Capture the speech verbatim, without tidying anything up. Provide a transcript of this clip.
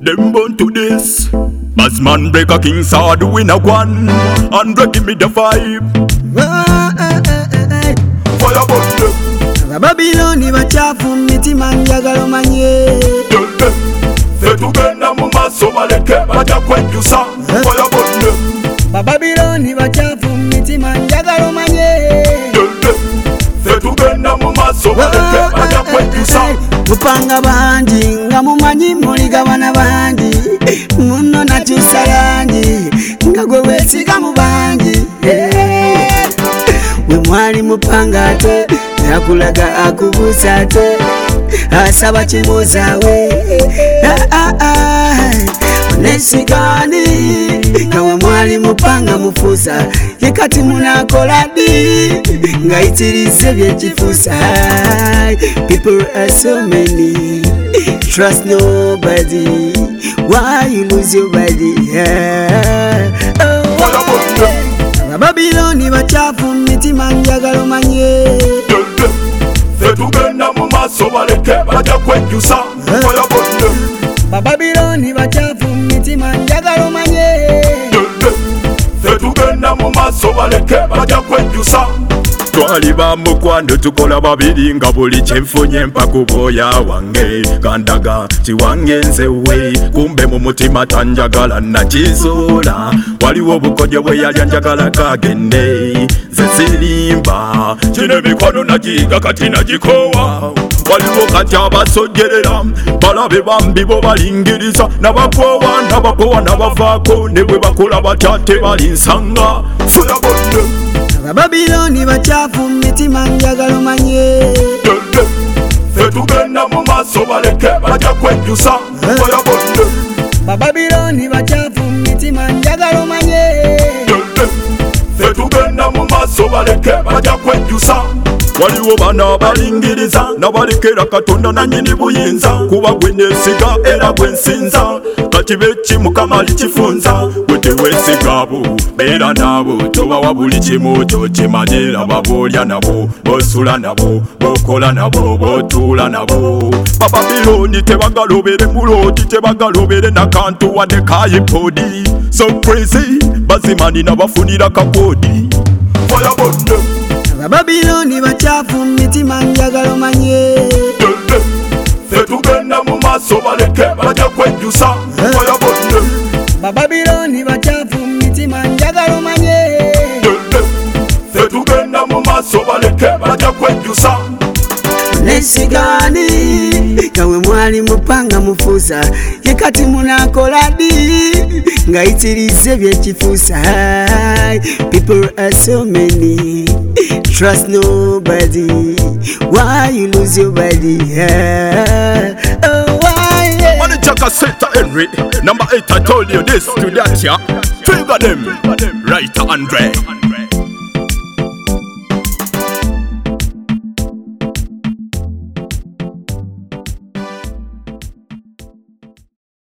them born to this. Bassman break a king sword win a one. Andre give me the vibe. Fire burn them. Babyloni bachafu mitima njagala manye. Fe tugenda mu maso baleke bajja kwejusa. Fire burn them. Babyloni bachafu mitima njagala manye. Fe tugenda mu maso baleke bajja kwejusa. Mupanga bangi nga mumanyi muligabana bangi. Muno nakyusa langi nga gwe weesiga mu bangi. We mwali mupanga ate nakulaga akubuusa ate asaba kimuzaawe. Nesigani nga we mwali mupanga mufuusa ye kati munakola ddi nga yitirize byekifuusa. People are so many, trust nobody. Why you lose your body? Yeah. Oh, Babyloni bachafu mitima njagala manye. Fe tugenda mu maso baleke bajja kwejusa. Fire burn them. Babyloni bachafu mitima njagala manye. Fe tugenda mu maso baleke bajja kwejusa. Twali ba mukwano tukola babiri nga buli kyenfunye mpa ku bwoya wange. Kandaga kiwange nzewe kumbe mu mutima tanjagala nakizuula. Waliwo obukodyo bwe yalya njagala kagende. Nze sirimba kino emikono nagiyiga kati nagikoowa. Waliwo kati abasojjerera balabe bambi bo balingiriza. Nabakoowa nabakoowa nabavaako ne bwe bakola batya tebalinsanga. Funa bonne Babyloni bachafu mitima njagala manye. Fe tugenda mu maso baleke bajja kwejusa. Fire burn them. Babyloni bachafu mitima njagala manye. Fe tugenda mu maso baleke bajja kwejusa. Waliwo bana abalingiriza nabalekera Katonda nannyini buyinza. Kuba gwe neesiga era gwe nsinza. Kati beki Mukama alikifunza. Gwe teweesiga abo beera nabo. Tobawa buli kimu kyokimanyira. Baboolya nabo bosula nabo bokola nabo botuula nabo. Babyloni tebagalobere muloti tebagalobere nakantu wadde kayipodi. So crazy bazimani nabafunira kakodi. Fire burn them. Babyloni bachafu mitima njagala manye. Fe tugenda mu maso baleke bajja kwejusa. Fire burn them. Babyloni bachafu mitima njagala manye. Fe tugenda mu maso baleke bajja kwejusa. Nesigani nga we mwali mupanga mufuusa ye kati munakola ddi nga yitirize byekifuusa. People are so many, trust nobody. Why you lose your body? Yeah. Oh, why? Yeah. Money Jacka Seta Henry, number eight. I told you this to that, yeah. Trigger them, right, Andre.